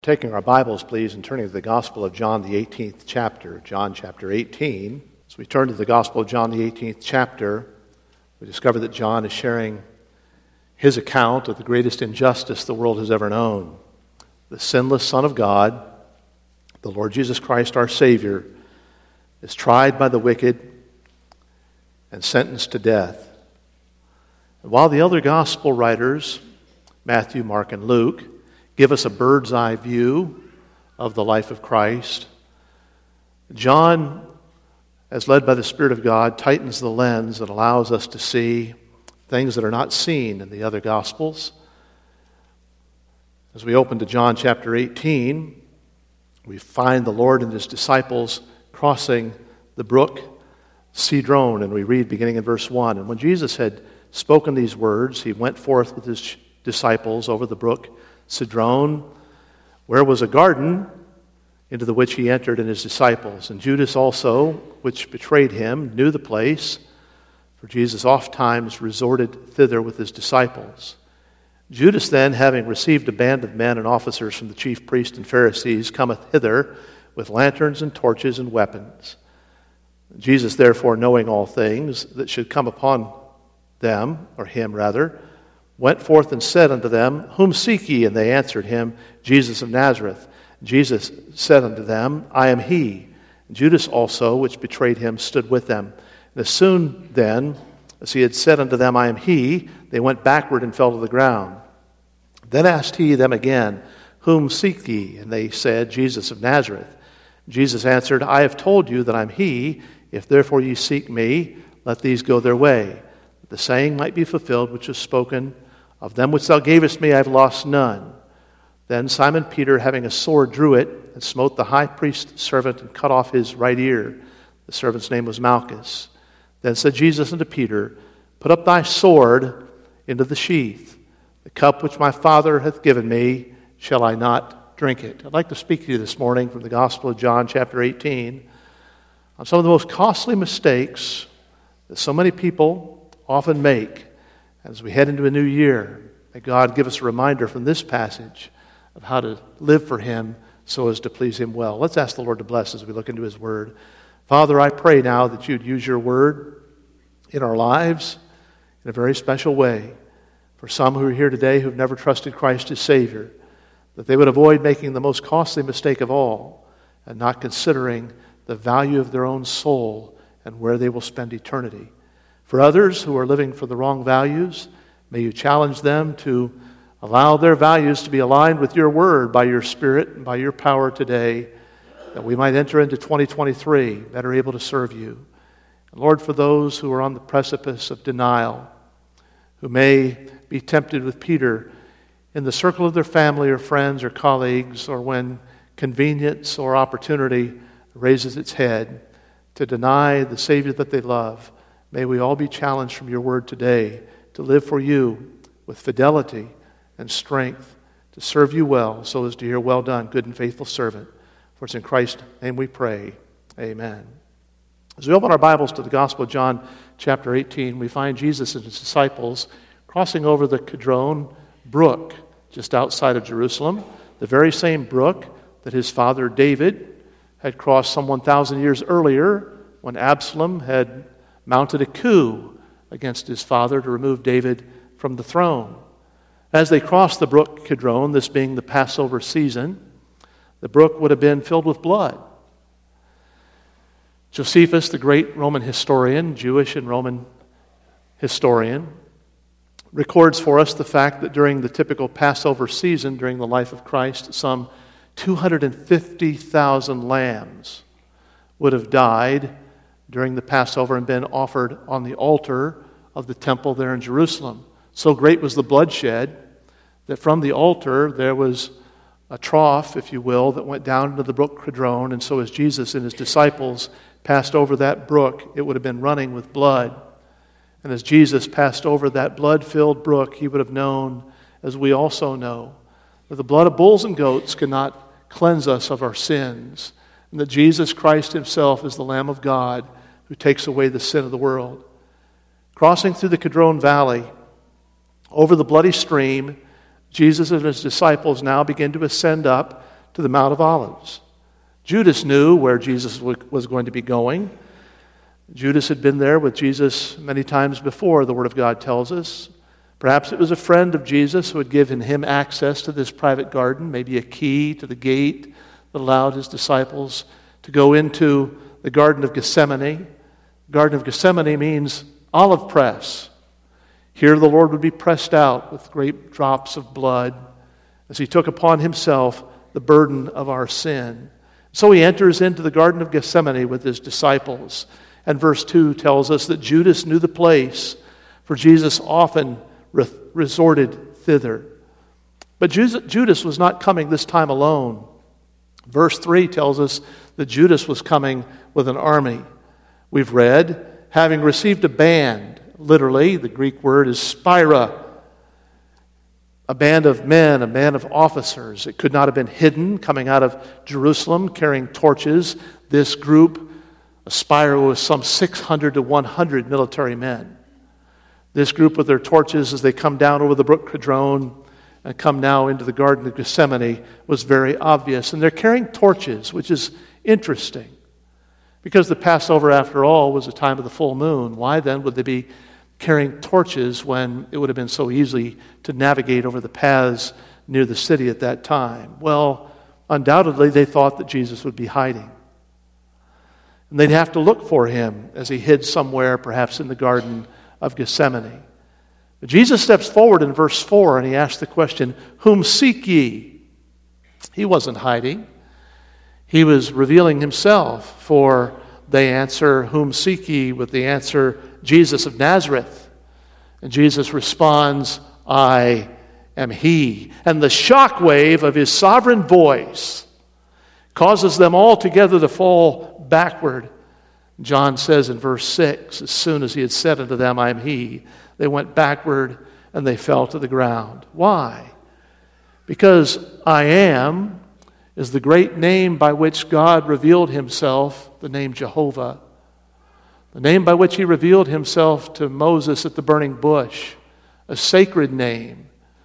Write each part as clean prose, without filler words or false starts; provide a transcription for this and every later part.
Taking our Bibles, please, and turning to the Gospel of John, the 18th chapter, John chapter 18. As we turn to the Gospel of John, the 18th chapter, we discover that John is sharing his account of the greatest injustice the world has ever known. The sinless Son of God, the Lord Jesus Christ, our Savior, is tried by the wicked and sentenced to death. And while the other Gospel writers, Matthew, Mark, and Luke, give us a bird's eye view of the life of Christ, John, as led by the Spirit of God, tightens the lens that allows us to see things that are not seen in the other Gospels. As we open to John chapter 18, we find the Lord and His disciples crossing the brook Cedron, and we read beginning in verse 1, "And when Jesus had spoken these words, He went forth with His disciples over the brook Cedron, where was a garden, into the which He entered and His disciples. And Judas also, which betrayed Him, knew the place, for Jesus ofttimes resorted thither with His disciples. Judas then, having received a band of men and officers from the chief priests and Pharisees, cometh hither with lanterns and torches and weapons. Jesus, therefore, knowing all things that should come upon them, or him rather, went forth and said unto them, Whom seek ye? And they answered him, Jesus of Nazareth. Jesus said unto them, I am he. And Judas also, which betrayed him, stood with them. And as soon then as he had said unto them, I am he, they went backward and fell to the ground. Then asked he them again, Whom seek ye? And they said, Jesus of Nazareth. Jesus answered, I have told you that I am he. If therefore ye seek me, let these go their way. That the saying might be fulfilled which was spoken, Of them which thou gavest me I have lost none. Then Simon Peter, having a sword, drew it, and smote the high priest's servant, and cut off his right ear. The servant's name was Malchus. Then said Jesus unto Peter, Put up thy sword into the sheath. The cup which my Father hath given me, shall I not drink it? I'd like to speak to you this morning from the Gospel of John, chapter 18, on some of the most costly mistakes that so many people often make. As we head into a new year, may God give us a reminder from this passage of how to live for Him so as to please Him well. Let's ask the Lord to bless as we look into His Word. Father, I pray now that You'd use Your Word in our lives in a very special way. For some who are here today who've never trusted Christ as Savior, that they would avoid making the most costly mistake of all and not considering the value of their own soul and where they will spend eternity. For others who are living for the wrong values, may You challenge them to allow their values to be aligned with Your Word by Your Spirit and by Your power today, that we might enter into 2023 better able to serve You. And Lord, for those who are on the precipice of denial, who may be tempted with Peter in the circle of their family or friends or colleagues, or when convenience or opportunity raises its head to deny the Savior that they love, may we all be challenged from Your Word today to live for You with fidelity and strength, to serve You well, so as to hear, Well done, good and faithful servant. For it's in Christ's name we pray. Amen. As we open our Bibles to the Gospel of John chapter 18, we find Jesus and His disciples crossing over the Kidron brook just outside of Jerusalem, the very same brook that his father David had crossed some 1,000 years earlier when Absalom had mounted a coup against his father to remove David from the throne. As they crossed the brook Kidron, this being the Passover season, the brook would have been filled with blood. Josephus, the great Roman historian, Jewish and Roman historian, records for us the fact that during the typical Passover season, during the life of Christ, some 250,000 lambs would have died during the Passover and been offered on the altar of the temple there in Jerusalem. So great was the bloodshed that from the altar there was a trough, if you will, that went down into the brook Kidron. And so as Jesus and His disciples passed over that brook, it would have been running with blood. And as Jesus passed over that blood-filled brook, He would have known, as we also know, that the blood of bulls and goats cannot cleanse us of our sins, and that Jesus Christ Himself is the Lamb of God who takes away the sin of the world. Crossing through the Kidron Valley, over the bloody stream, Jesus and His disciples now begin to ascend up to the Mount of Olives. Judas knew where Jesus was going to be going. Judas had been there with Jesus many times before, the Word of God tells us. Perhaps it was a friend of Jesus who had given him access to this private garden, maybe a key to the gate that allowed his disciples to go into the Garden of Gethsemane. The Garden of Gethsemane means olive press. Here the Lord would be pressed out with great drops of blood as he took upon himself the burden of our sin. So he enters into the Garden of Gethsemane with his disciples. And verse 2 tells us that Judas knew the place, for Jesus often resorted thither. But Judas was not coming this time alone. Verse 3 tells us that Judas was coming with an army. We've read, having received a band, literally, the Greek word is spira, a band of men, a band of officers. It could not have been hidden, coming out of Jerusalem, carrying torches. This group, a spira, was some 600 to 100 military men. This group with their torches as they come down over the brook Kidron and come now into the Garden of Gethsemane was very obvious. And they're carrying torches, which is interesting. Because the Passover, after all, was a time of the full moon. Why then would they be carrying torches when it would have been so easy to navigate over the paths near the city at that time? Well, undoubtedly they thought that Jesus would be hiding. And they'd have to look for him as he hid somewhere, perhaps in the Garden of Gethsemane. But Jesus steps forward in verse 4 and he asks the question, "Whom seek ye?" He wasn't hiding. He was revealing himself, for they answer, "Whom seek ye?" with the answer, "Jesus of Nazareth." And Jesus responds, "I am he." And the shockwave of his sovereign voice causes them all together to fall backward. John says in verse 6, as soon as he had said unto them, "I am he," they went backward and they fell to the ground. Why? Because I am is the great name by which God revealed himself, the name Jehovah. The name by which he revealed himself to Moses at the burning bush, a sacred name,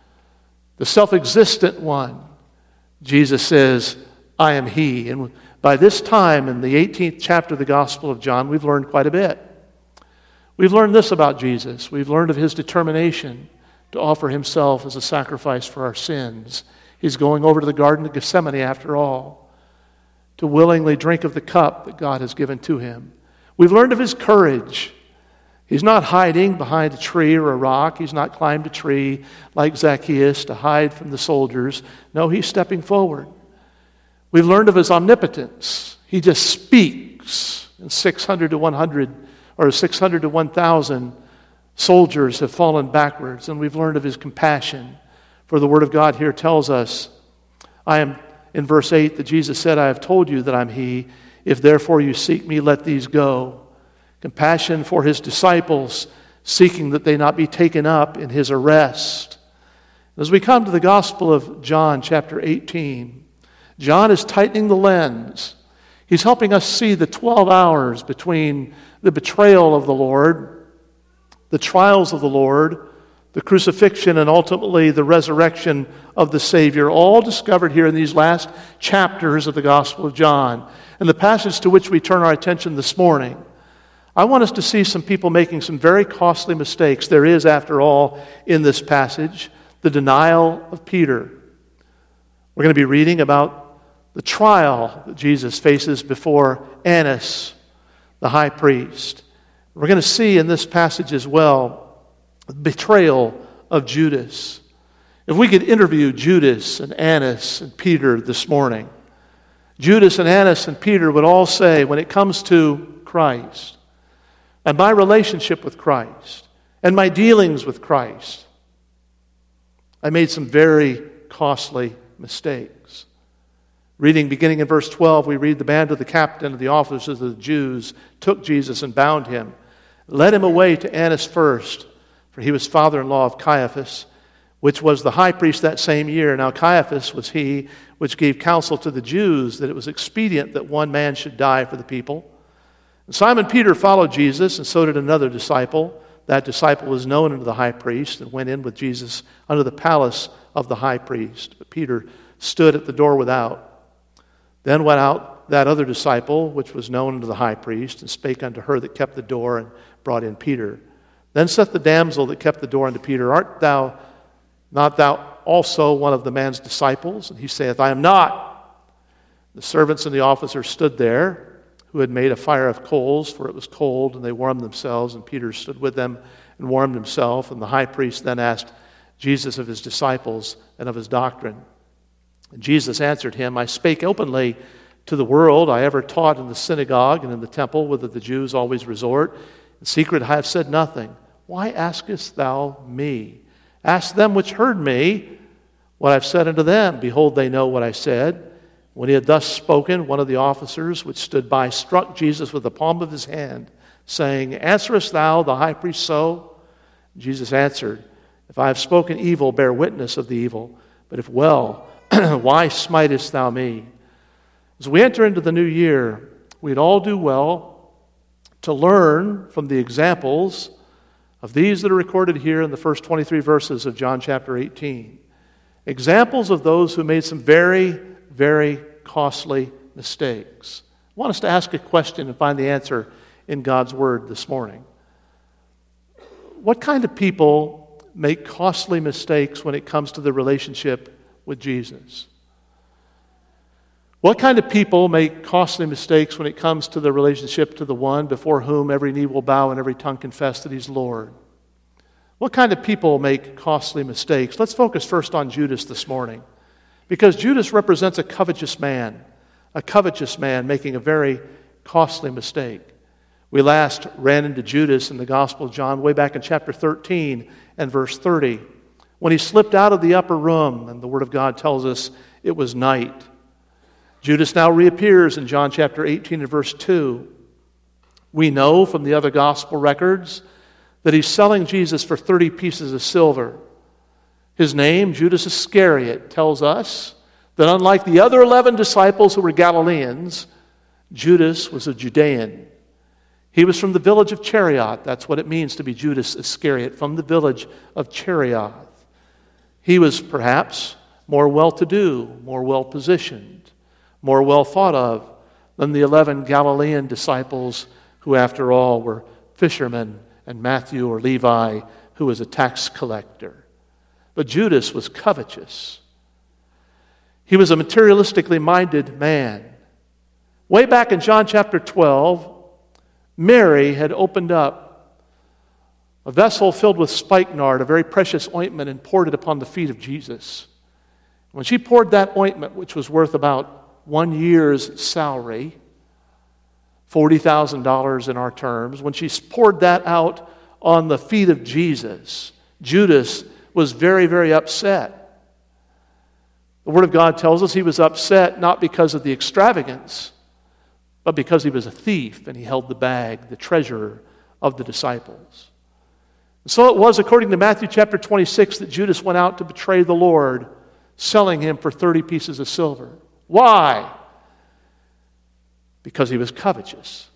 the self-existent one. Jesus says, "I am he." And by this time, in the 18th chapter of the Gospel of John, we've learned quite a bit. We've learned this about Jesus. We've learned of his determination to offer himself as a sacrifice for our sins. He's going over to the Garden of Gethsemane, after all, to willingly drink of the cup that God has given to him. We've learned of his courage. He's not hiding behind a tree or a rock. He's not climbed a tree like Zacchaeus to hide from the soldiers. No, he's stepping forward. We've learned of his omnipotence. He just speaks, and 600 to 100 or 600 to 1,000 soldiers have fallen backwards. And we've learned of his compassion. For the Word of God here tells us, I am, in verse 8, that Jesus said, "I have told you that I'm he. If therefore you seek me, let these go." Compassion for his disciples, seeking that they not be taken up in his arrest. As we come to the Gospel of John, chapter 18, John is tightening the lens. He's helping us see the 12 hours between the betrayal of the Lord, the trials of the Lord, the crucifixion, and ultimately the resurrection of the Savior, all discovered here in these last chapters of the Gospel of John. And the passage to which we turn our attention this morning, I want us to see some people making some very costly mistakes. There is, after all, in this passage, the denial of Peter. We're going to be reading about the trial that Jesus faces before Annas, the high priest. We're going to see in this passage as well the betrayal of Judas. If we could interview Judas and Annas and Peter this morning, Judas and Annas and Peter would all say, when it comes to Christ and my relationship with Christ and my dealings with Christ, I made some very costly mistakes. Reading beginning in verse 12, we read, "The band of the captain of the officers of the Jews took Jesus and bound him, led him away to Annas first, for he was father-in-law of Caiaphas, which was the high priest that same year. Now Caiaphas was he which gave counsel to the Jews that it was expedient that one man should die for the people. And Simon Peter followed Jesus, and so did another disciple. That disciple was known unto the high priest, and went in with Jesus unto the palace of the high priest. But Peter stood at the door without. Then went out that other disciple, which was known unto the high priest, and spake unto her that kept the door, and brought in Peter. Then saith the damsel that kept the door unto Peter, Art thou not thou also one of the man's disciples? And he saith, I am not. The servants and the officers stood there, who had made a fire of coals, for it was cold, and they warmed themselves, and Peter stood with them and warmed himself. And the high priest then asked Jesus of his disciples and of his doctrine. And Jesus answered him, I spake openly to the world. I ever taught in the synagogue and in the temple, whither the Jews always resort. In secret I have said nothing. Why askest thou me? Ask them which heard me what I've said unto them. Behold, they know what I said. When he had thus spoken, one of the officers which stood by struck Jesus with the palm of his hand, saying, Answerest thou the high priest so? Jesus answered, If I have spoken evil, bear witness of the evil. But if well, why smitest thou me? As we enter into the new year, we'd all do well to learn from the examples of these that are recorded here in the first 23 verses of John chapter 18. Examples of those who made some very, very costly mistakes. I want us to ask a question and find the answer in God's Word this morning. What kind of people make costly mistakes when it comes to the relationship with Jesus? What kind of people make costly mistakes when it comes to the relationship to the one before whom every knee will bow and every tongue confess that he's Lord? What kind of people make costly mistakes? Let's focus first on Judas this morning, because Judas represents a covetous man making a very costly mistake. We last ran into Judas in the Gospel of John way back in chapter 13 and verse 30, when he slipped out of the upper room, and the Word of God tells us it was night. Judas now reappears in John chapter 18 and verse 2. We know from the other gospel records that he's selling Jesus for 30 pieces of silver. His name, Judas Iscariot, tells us that unlike the other 11 disciples who were Galileans, Judas was a Judean. He was from the village of Cherioth. That's what it means to be Judas Iscariot, from the village of Cherioth. He was perhaps more well-to-do, more well-positioned, more well thought of than the 11 Galilean disciples who, after all, were fishermen, and Matthew or Levi, who was a tax collector. But Judas was covetous. He was a materialistically minded man. Way back in John chapter 12, Mary had opened up a vessel filled with spikenard, a very precious ointment, and poured it upon the feet of Jesus. When she poured that ointment, which was worth about 1 year's salary, $40,000 in our terms, when she poured that out on the feet of Jesus, Judas was very, very upset. The Word of God tells us he was upset not because of the extravagance, but because he was a thief and he held the bag, the treasure of the disciples. And so it was, according to Matthew chapter 26, that Judas went out to betray the Lord, selling him for 30 pieces of silver. Why? Because he was covetous.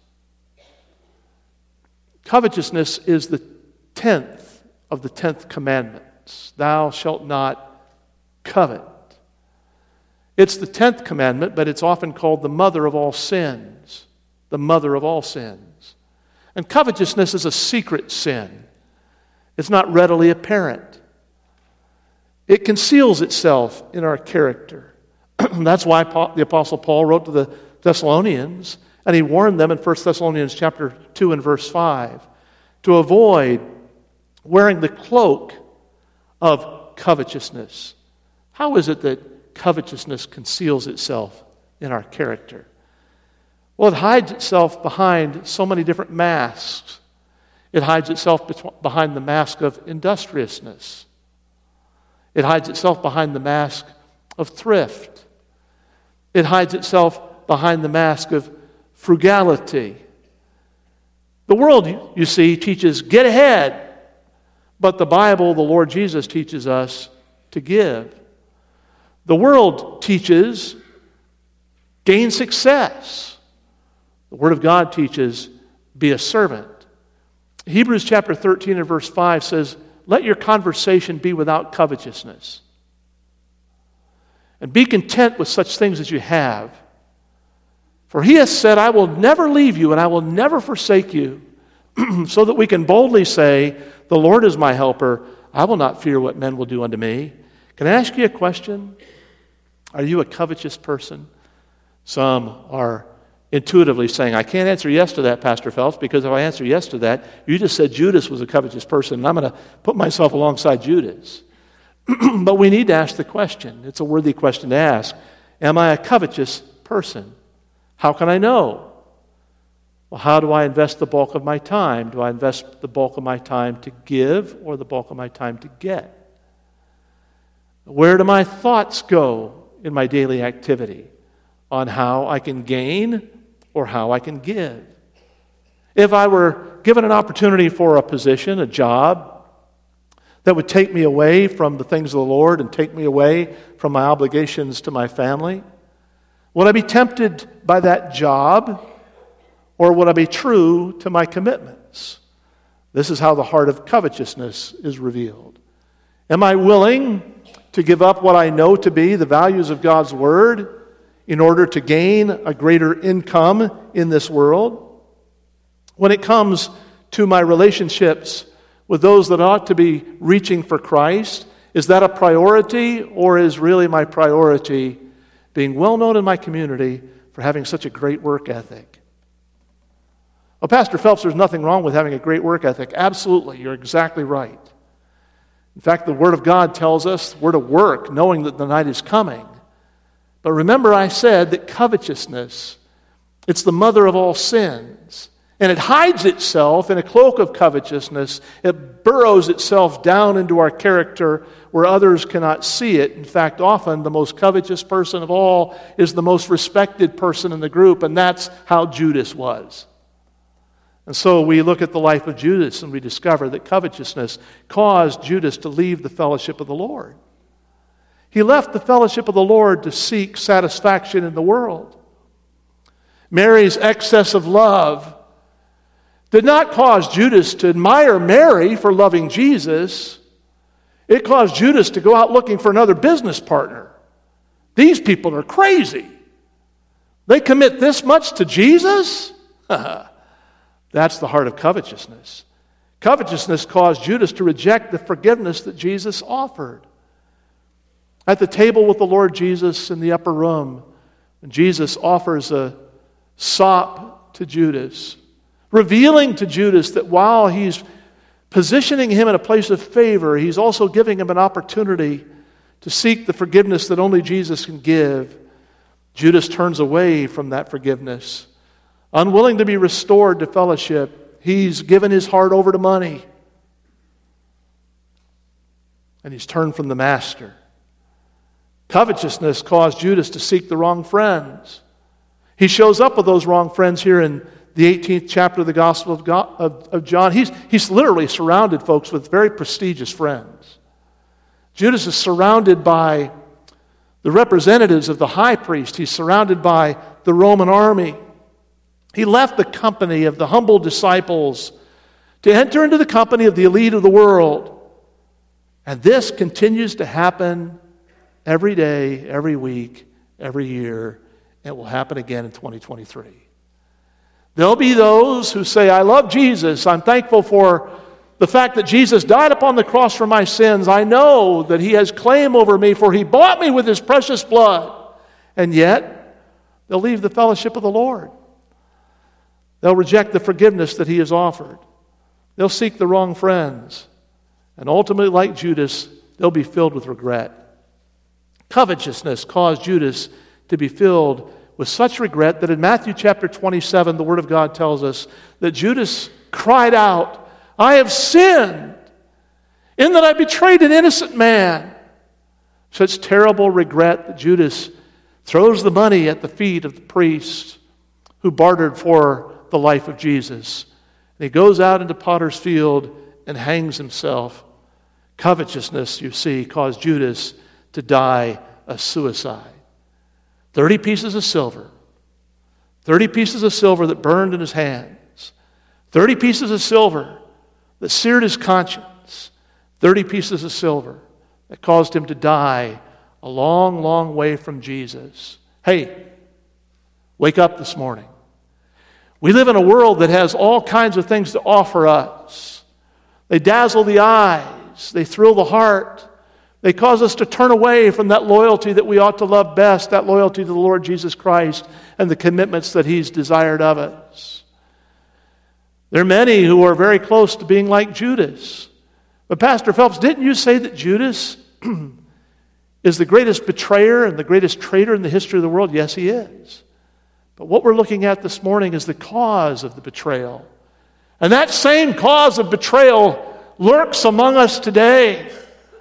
Covetousness is the 10th of the 10th commandments. Thou shalt not covet. It's the 10th commandment, but it's often called the mother of all sins. The mother of all sins. And covetousness is a secret sin. It's not readily apparent. It conceals itself in our character. That's why the Apostle Paul wrote to the Thessalonians, and he warned them in 1 Thessalonians chapter 2 and verse 5 to avoid wearing the cloak of covetousness. How is it that covetousness conceals itself in our character? Well, it hides itself behind so many different masks. It hides itself behind the mask of industriousness. It hides itself behind the mask of thrift. It hides itself behind the mask of frugality. The world, you see, teaches get ahead, but the Bible, the Lord Jesus, teaches us to give. The world teaches gain success. The Word of God teaches be a servant. Hebrews chapter 13 and verse 5 says, let your conversation be without covetousness. And be content with such things as you have. For he has said, I will never leave you and I will never forsake you, so that we can boldly say, the Lord is my helper. I will not fear what men will do unto me. Can I ask you a question? Are you a covetous person? Some are intuitively saying, I can't answer yes to that, Pastor Phelps, because if I answer yes to that, you just said Judas was a covetous person, and I'm going to put myself alongside Judas. But we need to ask the question. It's a worthy question to ask. Am I a covetous person? How can I know? Well, how do I invest the bulk of my time? Do I invest the bulk of my time to give or the bulk of my time to get? Where do my thoughts go in my daily activity on how I can gain or how I can give? If I were given an opportunity for a position, a job, that would take me away from the things of the Lord and take me away from my obligations to my family, would I be tempted by that job, or would I be true to my commitments? This is how the heart of covetousness is revealed. Am I willing to give up what I know to be the values of God's Word in order to gain a greater income in this world? When it comes to my relationships with those that ought to be reaching for Christ, is that a priority, or is really my priority being well known in my community for having such a great work ethic? Well, Pastor Phelps, there's nothing wrong with having a great work ethic. Absolutely, you're exactly right. In fact, the Word of God tells us we're to work knowing that the night is coming. But remember, I said that covetousness, it's the mother of all sins. And it hides itself in a cloak of covetousness. It burrows itself down into our character where others cannot see it. In fact, often the most covetous person of all is the most respected person in the group, and that's how Judas was. And so we look at the life of Judas and we discover that covetousness caused Judas to leave the fellowship of the Lord. He left the fellowship of the Lord to seek satisfaction in the world. Mary's excess of love did not cause Judas to admire Mary for loving Jesus. It caused Judas to go out looking for another business partner. These people are crazy. They commit this much to Jesus? That's the heart of covetousness. Covetousness caused Judas to reject the forgiveness that Jesus offered. At the table with the Lord Jesus in the upper room, Jesus offers a sop to Judas, revealing to Judas that while he's positioning him in a place of favor, he's also giving him an opportunity to seek the forgiveness that only Jesus can give. Judas turns away from that forgiveness. Unwilling to be restored to fellowship, he's given his heart over to money. And he's turned from the Master. Covetousness caused Judas to seek the wrong friends. He shows up with those wrong friends here in the 18th chapter of the Gospel of John. He's literally surrounded, folks, with very prestigious friends. Judas is surrounded by the representatives of the high priest. He's surrounded by the Roman army. He left the company of the humble disciples to enter into the company of the elite of the world. And this continues to happen every day, every week, every year. And it will happen again in 2023. There'll be those who say, I love Jesus. I'm thankful for the fact that Jesus died upon the cross for my sins. I know that He has claim over me, for He bought me with His precious blood. And yet, they'll leave the fellowship of the Lord. They'll reject the forgiveness that He has offered. They'll seek the wrong friends. And ultimately, like Judas, they'll be filled with regret. Covetousness caused Judas to be filled with such regret that in Matthew chapter 27, the Word of God tells us that Judas cried out, I have sinned in that I betrayed an innocent man. Such terrible regret that Judas throws the money at the feet of the priest who bartered for the life of Jesus. And he goes out into Potter's field and hangs himself. Covetousness, you see, caused Judas to die a suicide. 30 pieces of silver. 30 pieces of silver that burned in his hands. 30 pieces of silver that seared his conscience. 30 pieces of silver that caused him to die a long, long way from Jesus. Hey, Wake up this morning. We live in a world that has all kinds of things to offer us. They dazzle the eyes. They thrill the heart. They cause us to turn away from that loyalty that we ought to love best, that loyalty to the Lord Jesus Christ and the commitments that He's desired of us. There are many who are very close to being like Judas. But Pastor Phelps, didn't you say that Judas is the greatest betrayer and the greatest traitor in the history of the world? Yes, he is. But what we're looking at this morning is the cause of the betrayal. And that same cause of betrayal lurks among us today.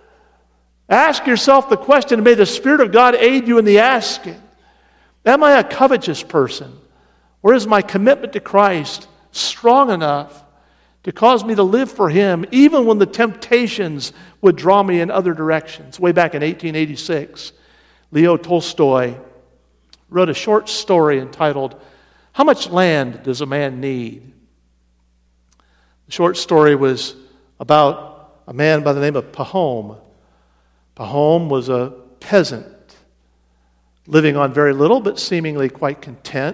Ask yourself the question, and may the Spirit of God aid you in the asking. Am I a covetous person? Or is my commitment to Christ strong enough to cause me to live for Him, even when the temptations would draw me in other directions? Way back in 1886, Leo Tolstoy wrote a short story entitled, "How Much Land Does a Man Need?" The short story was about a man by the name of Pahom. Pahom was a peasant, living on very little, but seemingly quite content.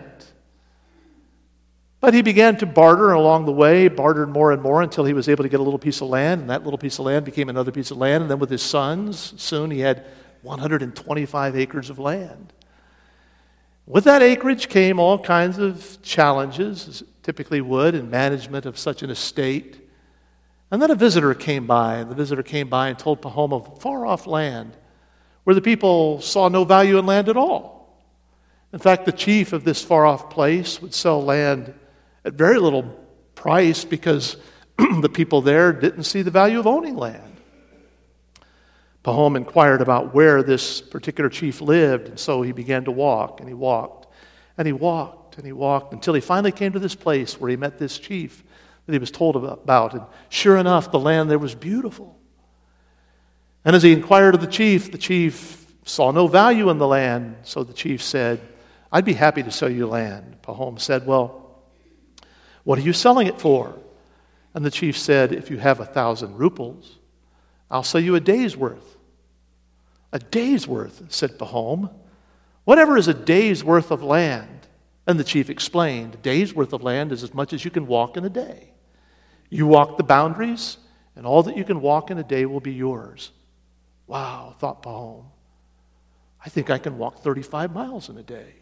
But he began to barter along the way, bartered more and more until he was able to get a little piece of land, and that little piece of land became another piece of land, and then with his sons, soon he had 125 acres of land. With that acreage came all kinds of challenges, as it typically would, in management of such an estate. And then a visitor came by, and the visitor came by and told Pahom of far-off land where the people saw no value in land at all. In fact, the chief of this far-off place would sell land at very little price because the people there didn't see the value of owning land. Pahom inquired about where this particular chief lived, and so he began to walk, and he walked, and he walked, and he walked, until he finally came to this place where he met this chief that he was told about. And sure enough, the land there was beautiful. And as he inquired of the chief saw no value in the land, so the chief said, "I'd be happy to sell you land." Pahom said, "Well, what are you selling it for?" And the chief said, "If you have 1,000 ruples, I'll sell you a day's worth." "A day's worth," said Pahom. "Whatever is a day's worth of land?" And the chief explained, "A day's worth of land is as much as you can walk in a day. You walk the boundaries, and all that you can walk in a day will be yours." Wow, thought Pahom. I think I can walk 35 miles in a day.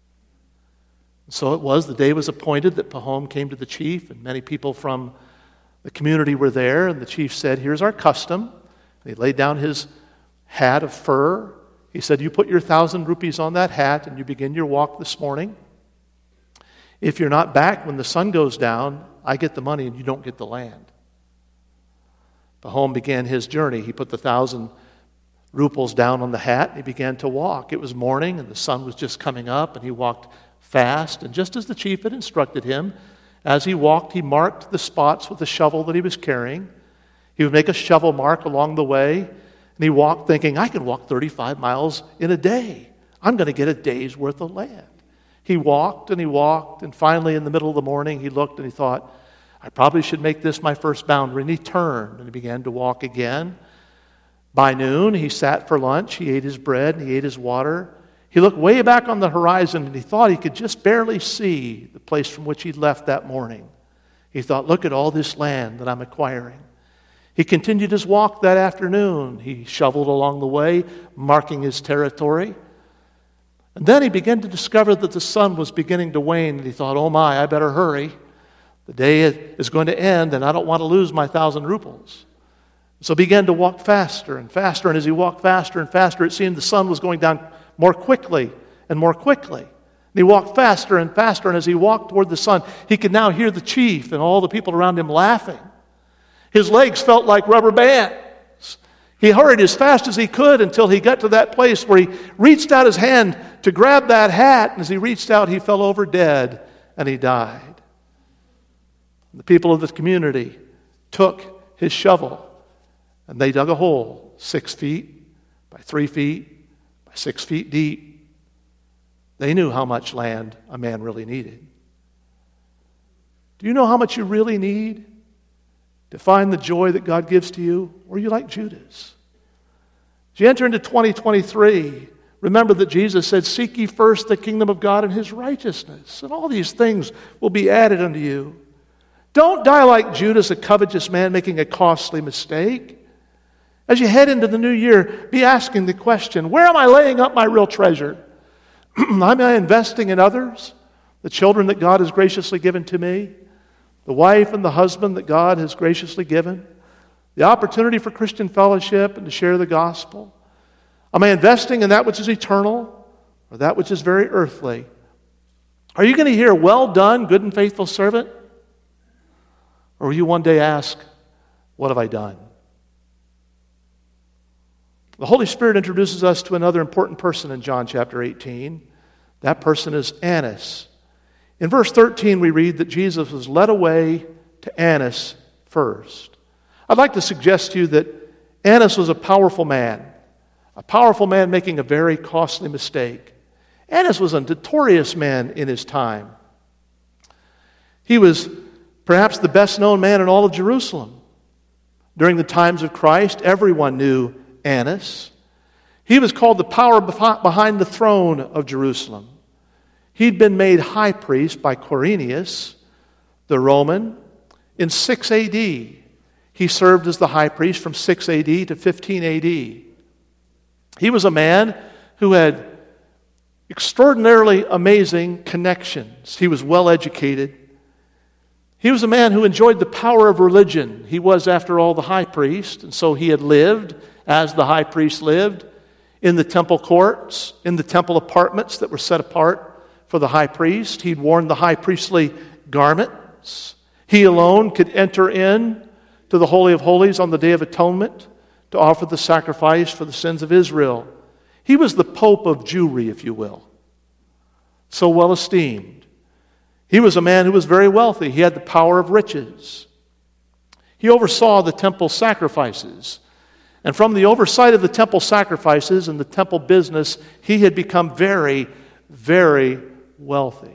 And so it was, the day was appointed that Pahom came to the chief, and many people from the community were there, and the chief said, "Here's our custom." And he laid down his hat of fur. He said, "You put your 1,000 rupees on that hat, and you begin your walk this morning. If you're not back when the sun goes down, I get the money and you don't get the land." Pahom began his journey. He put the 1,000 ruples down on the hat, and he began to walk. It was morning, and the sun was just coming up, and he walked fast. And just as the chief had instructed him, as he walked, he marked the spots with the shovel that he was carrying. He would make a shovel mark along the way, and he walked thinking, "I can walk 35 miles in a day. I'm going to get a day's worth of land." He walked, and finally in the middle of the morning, he looked and he thought, "I probably should make this my first boundary." And he turned and he began to walk again. By noon, he sat for lunch. He ate his bread and he ate his water. He looked way back on the horizon and he thought he could just barely see the place from which he'd left that morning. He thought, "Look at all this land that I'm acquiring." He continued his walk that afternoon. He shoveled along the way, marking his territory. And then he began to discover that the sun was beginning to wane, and he thought, "Oh my, I better hurry. The day is going to end, and I don't want to lose my 1,000 ruples." So he began to walk faster and faster, and as he walked faster and faster, it seemed the sun was going down more quickly and more quickly. And he walked faster and faster, and as he walked toward the sun, he could now hear the chief and all the people around him laughing. His legs felt like rubber bands. He hurried as fast as he could until he got to that place where he reached out his hand to grab that hat, and as he reached out, he fell over dead, and he died. The people of the community took his shovel, and they dug a hole 6 feet by 3 feet by 6 feet deep. They knew how much land a man really needed. Do you know how much you really need to find the joy that God gives to you? Or are you like Judas? As you enter into 2023, Remember that Jesus said, "Seek ye first the kingdom of God and his righteousness, and all these things will be added unto you." Don't die like Judas, a covetous man making a costly mistake. As you head into the new year, be asking the question, where am I laying up my real treasure? Am I investing in others? The children that God has graciously given to me? The wife and the husband that God has graciously given? The opportunity for Christian fellowship and to share the gospel? Am I investing in that which is eternal or that which is very earthly? Are you going to hear, "Well done, good and faithful servant"? Or will you one day ask, "What have I done?" The Holy Spirit introduces us to another important person in John chapter 18. That person is Annas. In verse 13, we read that Jesus was led away to Annas first. I'd like to suggest to you that Annas was a powerful man making a very costly mistake. Annas was a notorious man in his time. He was perhaps the best-known man in all of Jerusalem. During the times of Christ, everyone knew Annas. He was called the power behind the throne of Jerusalem. He'd been made high priest by Quirinius, the Roman, in 6 AD. He served as the high priest from 6 AD to 15 AD. He was a man who had extraordinarily amazing connections. He was well educated. He was a man who enjoyed the power of religion. He was, after all, the high priest, and so he had lived as the high priest lived in the temple courts, in the temple apartments that were set apart for the high priest. He'd worn the high priestly garments. He alone could enter in to the Holy of Holies on the Day of Atonement to offer the sacrifice for the sins of Israel. He was the Pope of Jewry, if you will. So well esteemed. He was a man who was very wealthy. He had the power of riches. He oversaw the temple sacrifices. And from the oversight of the temple sacrifices and the temple business, he had become very, very wealthy.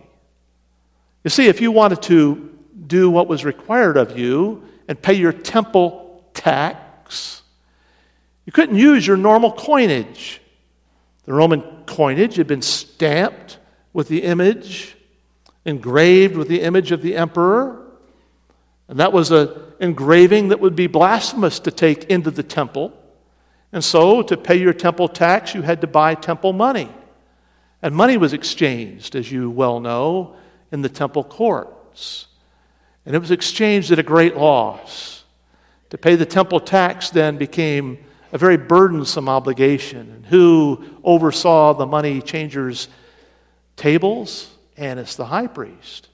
You see, if you wanted to do what was required of you and pay your temple tax, you couldn't use your normal coinage. The Roman coinage had been stamped with the image, engraved with the image of the emperor, and that was an engraving that would be blasphemous to take into the temple. And so, to pay your temple tax, you had to buy temple money. And money was exchanged, as you well know, in the temple courts. And it was exchanged at a great loss. To pay the temple tax then became a very burdensome obligation. And who oversaw the money changers' tables? Annas the high priest.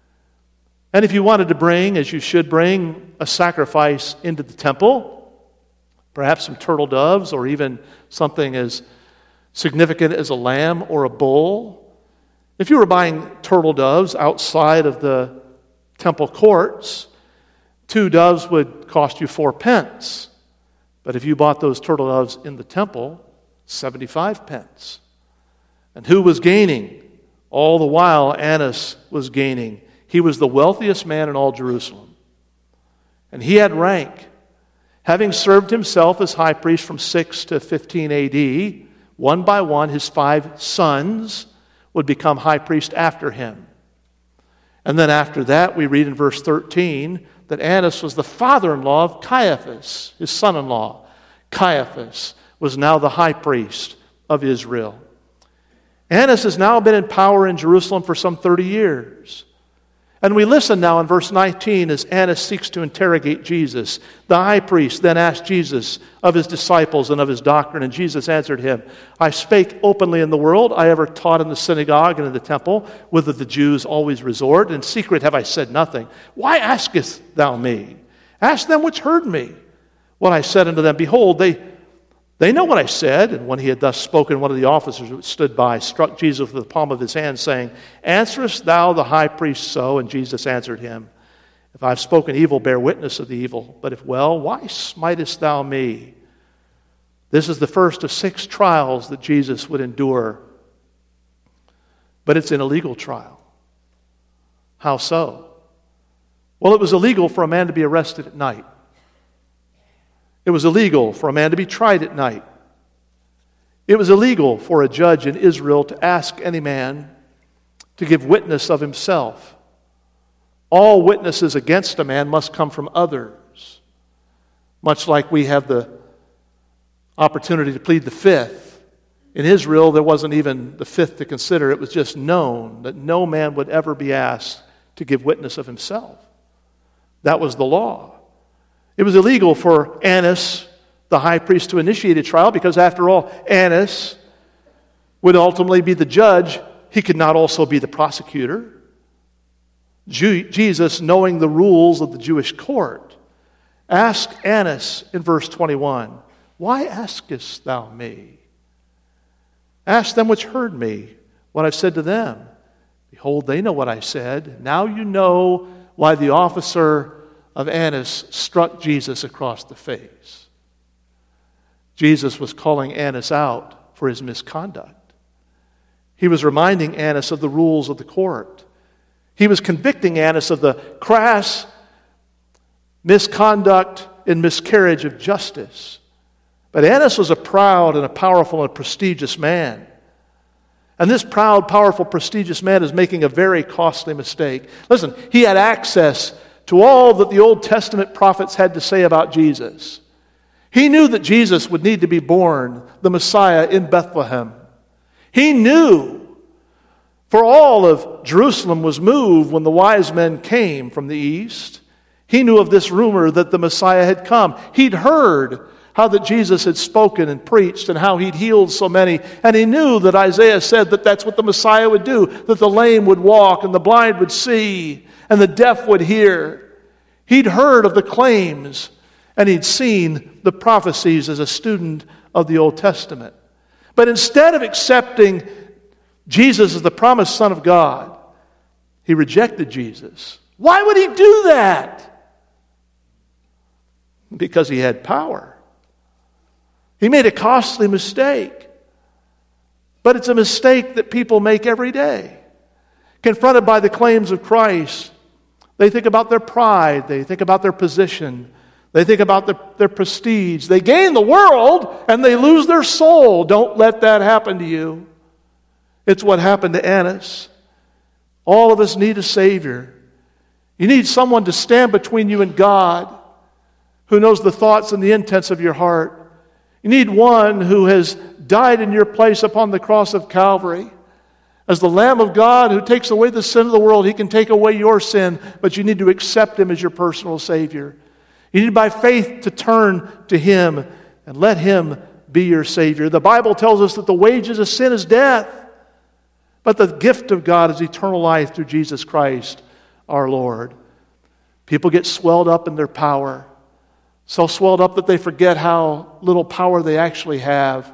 And if you wanted to bring, as you should bring, a sacrifice into the temple, perhaps some turtle doves or even something as significant as a lamb or a bull. If you were buying turtle doves outside of the temple courts, 2 doves would cost you 4 pence. But if you bought those turtle doves in the temple, 75 pence. And who was gaining? All the while, Annas was gaining. He was the wealthiest man in all Jerusalem. And he had rank. Having served himself as high priest from 6 to 15 AD, one by one, his 5 sons would become high priest after him. And then after that, we read in verse 13 that Annas was the father-in-law of Caiaphas, his son-in-law. Caiaphas was now the high priest of Israel. Annas has now been in power in Jerusalem for some 30 years. And we listen now in verse 19 as Annas seeks to interrogate Jesus. The high priest then asked Jesus of his disciples and of his doctrine, and Jesus answered him, "I spake openly in the world. I ever taught in the synagogue and in the temple, whither the Jews always resort. In secret have I said nothing. Why askest thou me? Ask them which heard me. What I said unto them, behold, they know what I said." And when he had thus spoken, one of the officers who stood by struck Jesus with the palm of his hand, saying, "Answerest thou the high priest so?" And Jesus answered him, "If I have spoken evil, bear witness of the evil. But if well, why smitest thou me?" This is the first of 6 trials that Jesus would endure. But it's an illegal trial. How so? Well, it was illegal for a man to be arrested at night. It was illegal for a man to be tried at night. It was illegal for a judge in Israel to ask any man to give witness of himself. All witnesses against a man must come from others, much like we have the opportunity to plead the fifth. In Israel, there wasn't even the fifth to consider. It was just known that no man would ever be asked to give witness of himself. That was the law. It was illegal for Annas, the high priest, to initiate a trial because, after all, Annas would ultimately be the judge. He could not also be the prosecutor. Jesus, knowing the rules of the Jewish court, asked Annas in verse 21, "Why askest thou me? Ask them which heard me what I've said to them. Behold, they know what I said. Now you know why the officer of Annas struck Jesus across the face." Jesus was calling Annas out for his misconduct. He was reminding Annas of the rules of the court. He was convicting Annas of the crass misconduct and miscarriage of justice. But Annas was a proud and a powerful and prestigious man. And this proud, powerful, prestigious man is making a very costly mistake. Listen, he had access to all that the Old Testament prophets had to say about Jesus. He knew that Jesus would need to be born, the Messiah, in Bethlehem. He knew, for all of Jerusalem was moved when the wise men came from the east. He knew of this rumor that the Messiah had come. He'd heard how that Jesus had spoken and preached and how he'd healed so many. And he knew that Isaiah said that that's what the Messiah would do, that the lame would walk and the blind would see and the deaf would hear. He'd heard of the claims and he'd seen the prophecies as a student of the Old Testament. But instead of accepting Jesus as the promised Son of God, he rejected Jesus. Why would he do that? Because he had power. He made a costly mistake. But it's a mistake that people make every day. Confronted by the claims of Christ, they think about their pride, they think about their position, they think about their prestige. They gain the world and they lose their soul. Don't let that happen to you. It's what happened to Annas. All of us need a Savior. You need someone to stand between you and God, who knows the thoughts and the intents of your heart. You need one who has died in your place upon the cross of Calvary. As the Lamb of God who takes away the sin of the world, He can take away your sin, but you need to accept Him as your personal Savior. You need by faith to turn to Him and let Him be your Savior. The Bible tells us that the wages of sin is death, but the gift of God is eternal life through Jesus Christ our Lord. People get swelled up in their power, so swelled up that they forget how little power they actually have.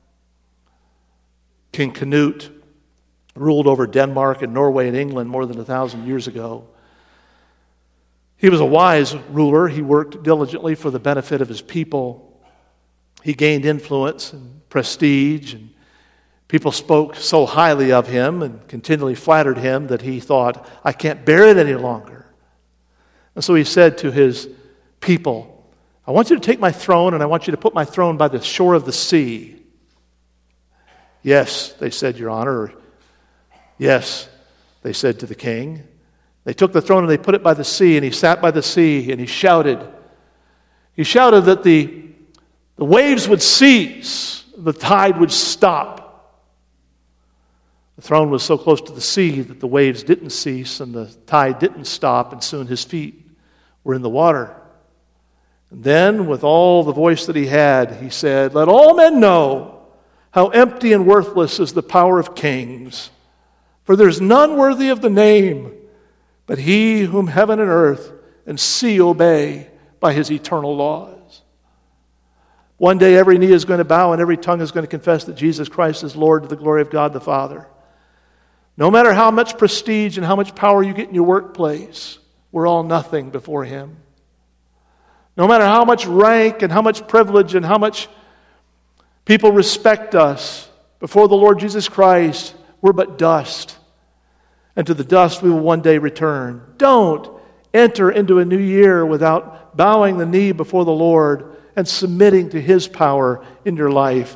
King Canute ruled over Denmark and Norway and England more than 1,000 years ago. He was a wise ruler. He worked diligently for the benefit of his people. He gained influence and prestige, and people spoke so highly of him and continually flattered him that he thought, I can't bear it any longer. And so he said to his people, I want you to take my throne and I want you to put my throne by the shore of the sea. Yes, they said, Your Honor. Yes, they said to the king. They took the throne and they put it by the sea, and he sat by the sea and he shouted. He shouted that the waves would cease, the tide would stop. The throne was so close to the sea that the waves didn't cease and the tide didn't stop, and soon his feet were in the water. And then, with all the voice that he had, he said, Let all men know how empty and worthless is the power of kings, for there's none worthy of the name but he whom heaven and earth and sea obey by his eternal laws. One day every knee is going to bow and every tongue is going to confess that Jesus Christ is Lord to the glory of God the Father. No matter how much prestige and how much power you get in your workplace, we're all nothing before Him. No matter how much rank and how much privilege and how much people respect us, before the Lord Jesus Christ, we're but dust. And to the dust we will one day return. Don't enter into a new year without bowing the knee before the Lord and submitting to His power in your life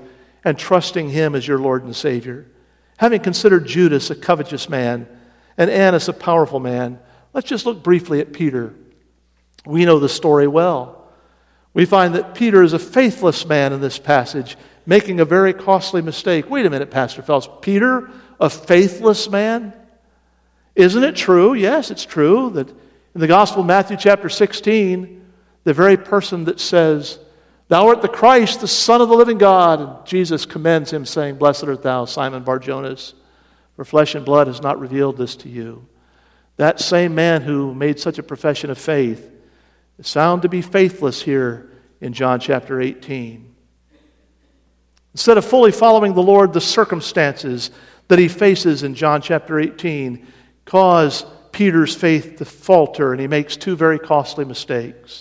and trusting Him as your Lord and Savior. Having considered Judas a covetous man and Annas a powerful man, let's just look briefly at Peter. We know the story well. We find that Peter is a faithless man in this passage, making a very costly mistake. Wait a minute, Pastor Phelps. Peter, a faithless man? Isn't it true? Yes, it's true that in the Gospel of Matthew chapter 16, the very person that says, "Thou art the Christ, the Son of the living God," and Jesus commends him, saying, "Blessed art thou, Simon Bar-Jonas, for flesh and blood has not revealed this to you." That same man who made such a profession of faith is found to be faithless here in John chapter 18. Instead of fully following the Lord, the circumstances that he faces in John chapter 18 cause Peter's faith to falter, and he makes two very costly mistakes.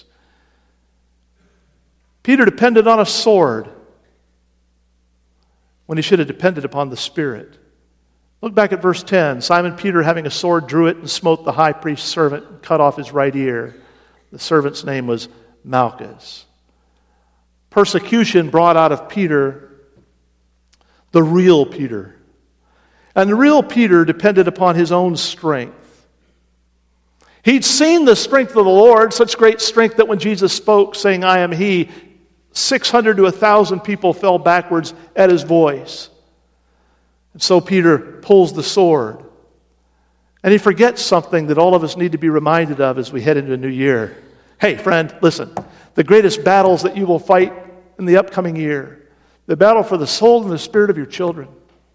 Peter depended on a sword when he should have depended upon the Spirit. Look back at verse 10. Simon Peter, having a sword, drew it and smote the high priest's servant and cut off his right ear. The servant's name was Malchus. Persecution brought out of Peter the real Peter. And the real Peter depended upon his own strength. He'd seen the strength of the Lord, such great strength that when Jesus spoke, saying, "I am He," 600 to 1,000 people fell backwards at His voice. And so Peter pulls the sword. And he forgets something that all of us need to be reminded of as we head into a new year. Hey, friend, listen. The greatest battles that you will fight in the upcoming year, the battle for the soul and the spirit of your children,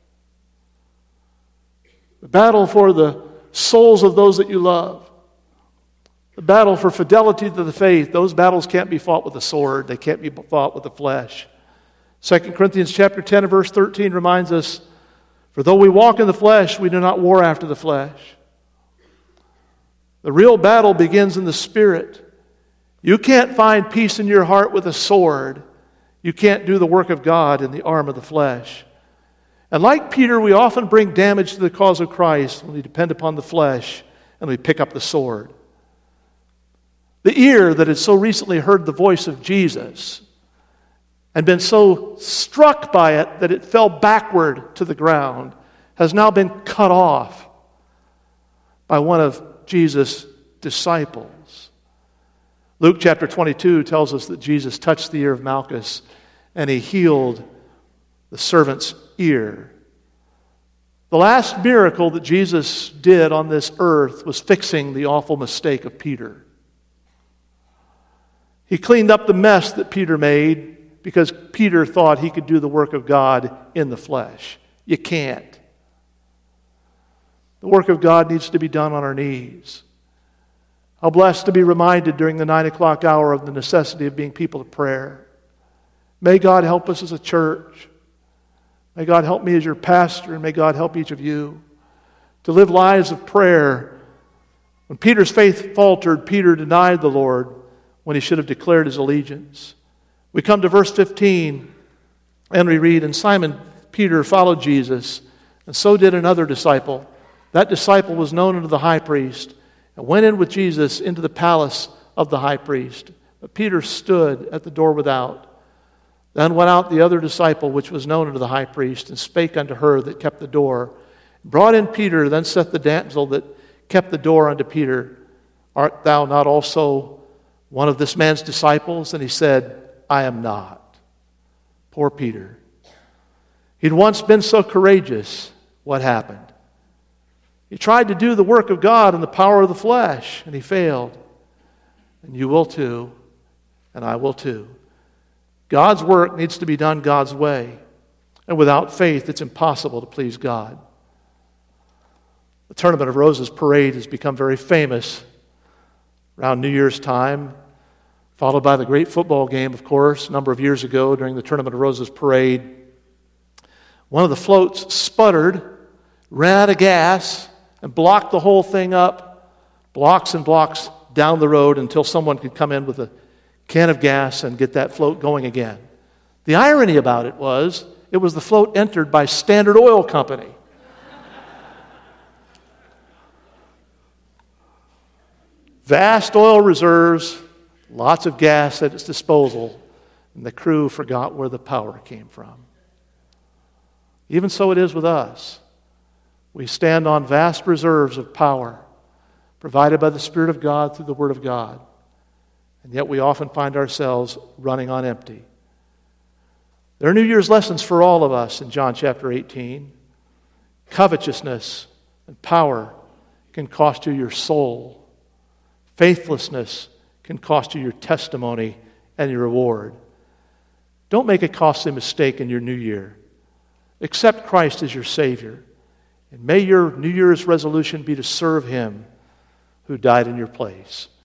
the battle for the souls of those that you love, the battle for fidelity to the faith, those battles can't be fought with a sword. They can't be fought with the flesh. 2 Corinthians chapter 10 and verse 13 reminds us, "For though we walk in the flesh, we do not war after the flesh." The real battle begins in the Spirit. You can't find peace in your heart with a sword. You can't do the work of God in the arm of the flesh. And like Peter, we often bring damage to the cause of Christ when we depend upon the flesh and we pick up the sword. The ear that had so recently heard the voice of Jesus and been so struck by it that it fell backward to the ground has now been cut off by one of Jesus' disciples. Luke chapter 22 tells us that Jesus touched the ear of Malchus and he healed the servant's ear. The last miracle that Jesus did on this earth was fixing the awful mistake of Peter. He cleaned up the mess that Peter made because Peter thought he could do the work of God in the flesh. You can't. The work of God needs to be done on our knees. How blessed to be reminded during the 9 o'clock hour of the necessity of being people of prayer. May God help us as a church. May God help me as your pastor, and may God help each of you to live lives of prayer. When Peter's faith faltered, Peter denied the Lord when he should have declared his allegiance. We come to verse 15, and we read, "And Simon Peter followed Jesus, and so did another disciple. That disciple was known unto the high priest, and went in with Jesus into the palace of the high priest. But Peter stood at the door without. Then went out the other disciple, which was known unto the high priest, and spake unto her that kept the door. Brought in Peter, then saith the damsel that kept the door unto Peter, Art thou not also one of this man's disciples? And he said, I am not." Poor Peter. He'd once been so courageous. What happened? He tried to do the work of God in the power of the flesh, and he failed. And you will too, and I will too. God's work needs to be done God's way. And without faith, it's impossible to please God. The Tournament of Roses parade has become very famous around New Year's time, followed by the great football game, of course. A number of years ago, during the Tournament of Roses parade, one of the floats sputtered, ran out of gas, and blocked the whole thing up, blocks and blocks down the road until someone could come in with a can of gas and get that float going again. The irony about it was the float entered by Standard Oil Company. Vast oil reserves, lots of gas at its disposal, and the crew forgot where the power came from. Even so it is with us. We stand on vast reserves of power provided by the Spirit of God through the Word of God. And yet we often find ourselves running on empty. There are New Year's lessons for all of us in John chapter 18. Covetousness and power can cost you your soul. Faithlessness can cost you your testimony and your reward. Don't make a costly mistake in your new year. Accept Christ as your Savior. And may your New Year's resolution be to serve Him who died in your place.